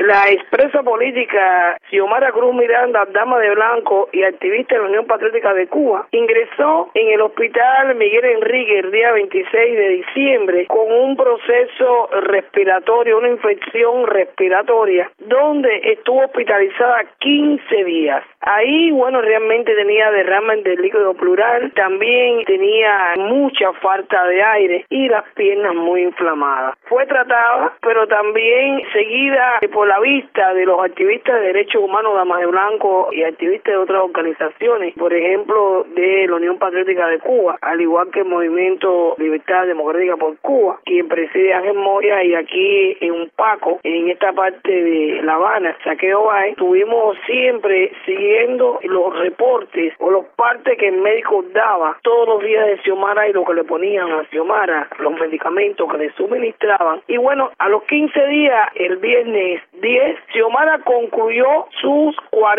La expresa política Xiomara Cruz Miranda, dama de blanco y activista de la Unión Patriótica de Cuba, ingresó en el hospital Miguel Enrique el día 26 de diciembre con un proceso respiratorio, una infección respiratoria, donde estuvo hospitalizada 15 días. Ahí, bueno, realmente tenía derrame de líquido pleural, también tenía mucha falta de aire y las piernas muy inflamadas. Fue tratada, pero también seguida por la vista de los activistas de derechos humanos, damas de blanco y activistas de otras organizaciones, por ejemplo, de la Unión Patriótica de Cuba, al igual que el Movimiento Libertad Democrática por Cuba, quien preside Ángel Moya, y aquí en un Paco, en esta parte de La Habana, Saqueo Bay, estuvimos siempre siguiendo los reportes o los partes que el médico daba todos los días de Xiomara y lo que le ponían a Xiomara, los medicamentos que le suministraban. Y bueno, a los 15 días, el viernes 10, Xiomara concluyó sus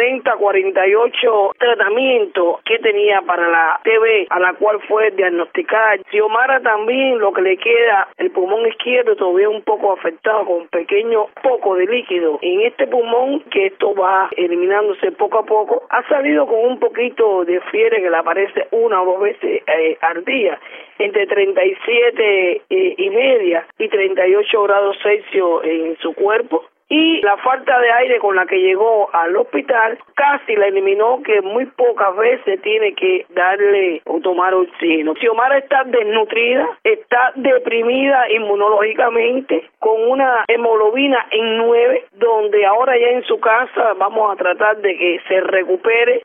48 tratamientos que tenía para la TB, a la cual fue diagnosticada. Xiomara también, lo que le queda, el pulmón izquierdo todavía un poco afectado, con un pequeño poco de líquido en este pulmón, que esto va eliminándose poco a poco. Ha salido con un poquito de fiebre que le aparece una o dos veces al día, entre 37 y media y 38 grados Celsius en su cuerpo. Y la falta de aire con la que llegó al hospital casi la eliminó, que muy pocas veces tiene que darle o tomar oxígeno. Xiomara está desnutrida, está deprimida inmunológicamente, con una hemoglobina en 9, donde ahora ya en su casa vamos a tratar de que se recupere